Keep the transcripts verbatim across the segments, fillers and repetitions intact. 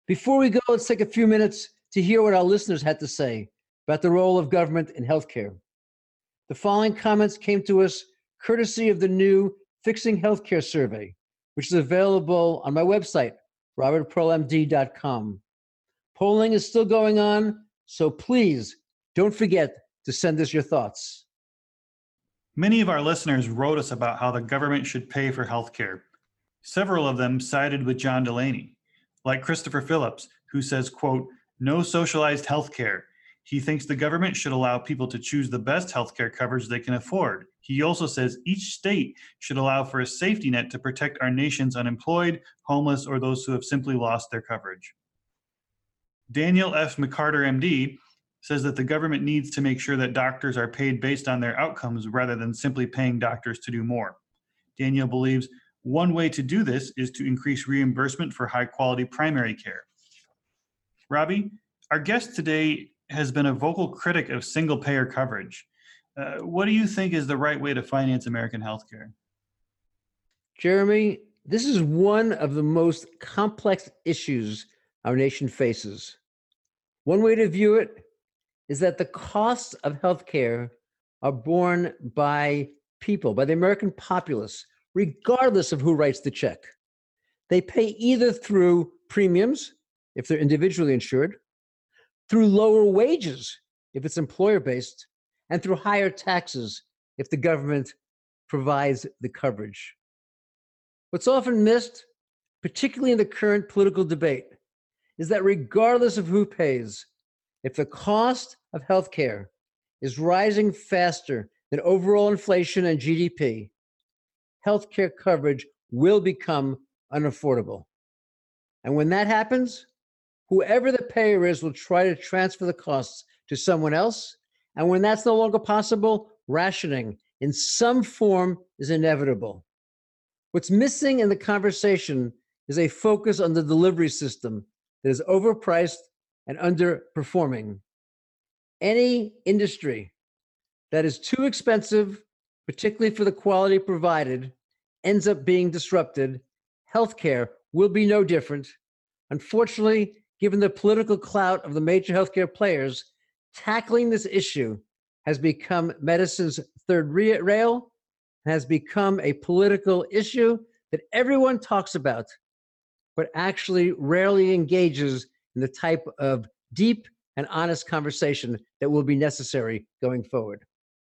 Before we go, let's take a few minutes to hear what our listeners had to say about the role of government in healthcare. The following comments came to us courtesy of the new Fixing Healthcare survey, which is available on my website, robert pearl m d dot com. Polling is still going on, so please don't forget to send us your thoughts. Many of our listeners wrote us about how the government should pay for healthcare. Several of them sided with John Delaney, like Christopher Phillips, who says, quote, "No socialized healthcare. He thinks the government should allow people to choose the best healthcare coverage they can afford. He also says each state should allow for a safety net to protect our nation's unemployed, homeless, or those who have simply lost their coverage." Daniel F. McCarter, M D, says that the government needs to make sure that doctors are paid based on their outcomes rather than simply paying doctors to do more. Daniel believes one way to do this is to increase reimbursement for high-quality primary care. Robbie, our guest today has been a vocal critic of single-payer coverage. Uh, what do you think is the right way to finance American healthcare? Jeremy, this is one of the most complex issues our nation faces. One way to view it is that the costs of healthcare are borne by people, by the American populace, regardless of who writes the check. They pay either through premiums, if they're individually insured, through lower wages, if it's employer-based, and through higher taxes, if the government provides the coverage. What's often missed, particularly in the current political debate, is that regardless of who pays, if the cost of healthcare is rising faster than overall inflation and G D P, healthcare coverage will become unaffordable. And when that happens, whoever the payer is will try to transfer the costs to someone else. And when that's no longer possible, rationing in some form is inevitable. What's missing in the conversation is a focus on the delivery system that is overpriced and underperforming. Any industry that is too expensive, particularly for the quality provided, ends up being disrupted. Healthcare will be no different. Unfortunately, given the political clout of the major healthcare players, tackling this issue has become medicine's third rail, has become a political issue that everyone talks about, but actually rarely engages in the type of deep and honest conversation that will be necessary going forward.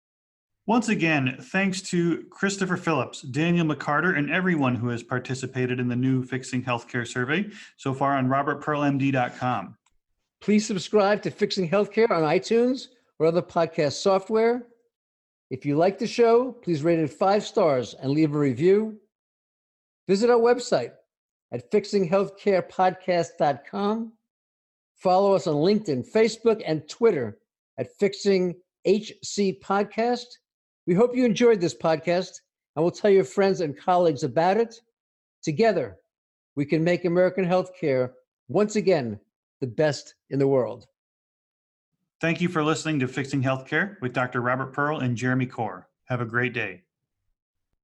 Once again, thanks to Christopher Phillips, Daniel McCarter, and everyone who has participated in the new Fixing Healthcare survey so far on robert pearl m d dot com. Please subscribe to Fixing Healthcare on iTunes or other podcast software. If you like the show, please rate it five stars and leave a review. Visit our website at fixing healthcare podcast dot com. Follow us on LinkedIn, Facebook, and Twitter at Fixing H C Podcast. We hope you enjoyed this podcast and will tell your friends and colleagues about it. Together, we can make American healthcare once again the best in the world. Thank you for listening to Fixing Healthcare with Doctor Robert Pearl and Jeremy Corr. Have a great day.